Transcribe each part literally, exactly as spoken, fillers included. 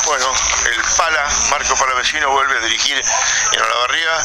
Bueno, el Pala, Marco Palavecino, vuelve a dirigir en Olavarría.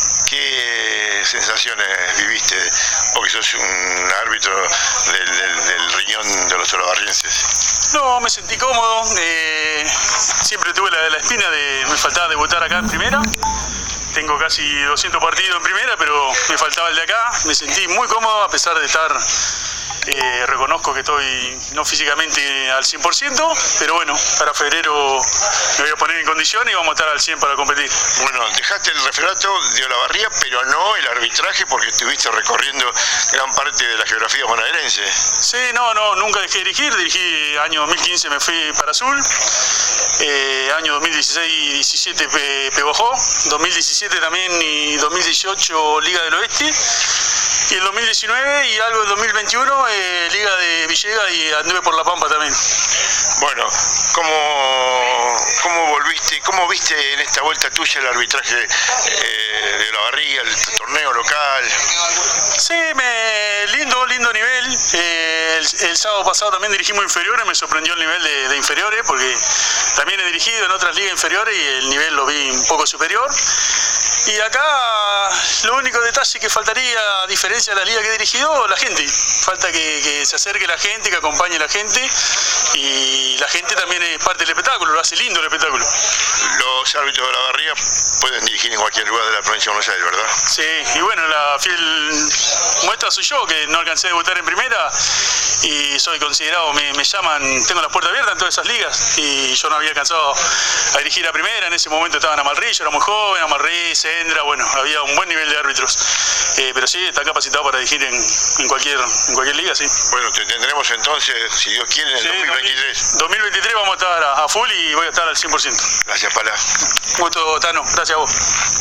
¿Qué sensaciones viviste? Porque sos un árbitro del, del, del riñón de los olavarrienses. No, me sentí cómodo. Eh, siempre tuve la, la espina de me faltaba debutar acá en primera. Tengo casi doscientos partidos en primera, pero me faltaba el de acá. Me sentí muy cómodo a pesar de estar... Eh, reconozco que estoy no físicamente al cien por ciento, pero bueno, para febrero me voy a poner en condiciones y vamos a estar al cien para competir. Bueno, dejaste el referato de Olavarría, pero no el arbitraje porque estuviste recorriendo gran parte de la geografía bonaerense. Sí, no, no, nunca dejé de dirigir, dirigí año dos mil quince, me fui para Azul, eh, año dos mil dieciséis y diecisiete Pebojó, dos mil diecisiete también y dos mil dieciocho Liga del Oeste. Y el dos mil diecinueve y algo del dos mil veintiuno, eh, Liga de Villegas y anduve por La Pampa también. Bueno, ¿cómo, cómo volviste, cómo viste en esta vuelta tuya el arbitraje eh, de Olavarría, el torneo local? Sí, me, lindo, lindo nivel. Eh, el, el sábado pasado también dirigimos inferiores, me sorprendió el nivel de, de inferiores, porque también he dirigido en otras ligas inferiores y el nivel lo vi un poco superior. Y acá lo único detalle que faltaría, a diferencia de la liga que he dirigido, la gente. Falta que, que se acerque la gente, que acompañe la gente, y la gente también es parte del espectáculo, lo hace lindo el espectáculo. Los árbitros de Olavarría pueden dirigir en cualquier lugar de la provincia de Buenos Aires, ¿verdad? Sí, y bueno, la fiel muestra soy yo, que no alcancé a debutar en primera y soy considerado, me, me llaman, tengo las puertas abiertas en todas esas ligas y yo no había alcanzado a dirigir a primera. En ese momento estaba en Amalrí, yo era muy joven, Amalrí, Sendra, bueno, había un buen nivel de árbitros, eh, pero sí, está capacitado para dirigir en, en, cualquier, en cualquier liga, sí. Bueno, te tendremos entonces, si Dios quiere, en el sí, dos mil veintitrés. dos mil veintitrés vamos a estar a, a full y voy a estar al cien por ciento. Gracias, Pala. Un gusto, Tano, gracias a vos.